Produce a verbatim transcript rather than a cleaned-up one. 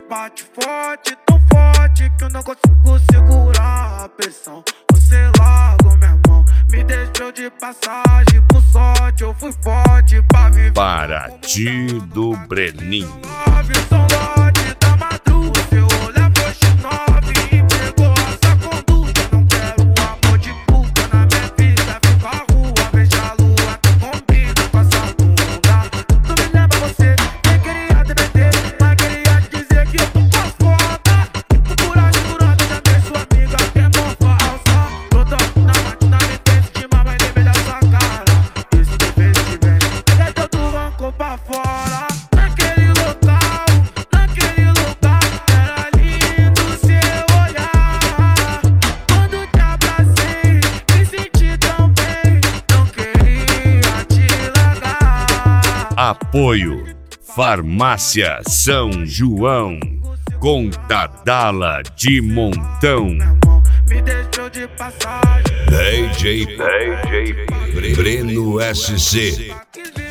bate forte, tão forte que eu não consigo segurar a pressão. Você largou minha mão, me deixou de passagem por sorte. Eu fui forte pra viver. Paraty do Breninho. São lote da madruga, seu olhar foi X nove e pegou essa conduta. Não quero amor de puta na minha vida, vem pra rua, veja a lua, tu combina com essa bunda. Tu me lembra você, nem queria te meter, mas queria te dizer que eu tô com as foda. Por aí durante já tem sua amiga que é mofa alça. Toda na máquina me fez de mamãe de melhor sua cara. Isso que fez de bem, é teu tu rancou pra fora. Naquele local, naquele lugar, era lindo seu olhar. Quando te abracei, me senti tão bem, não queria te largar. Apoio Farmácia São João, com Tadala de Montão. Me deixou de passagem. D J Breno S C.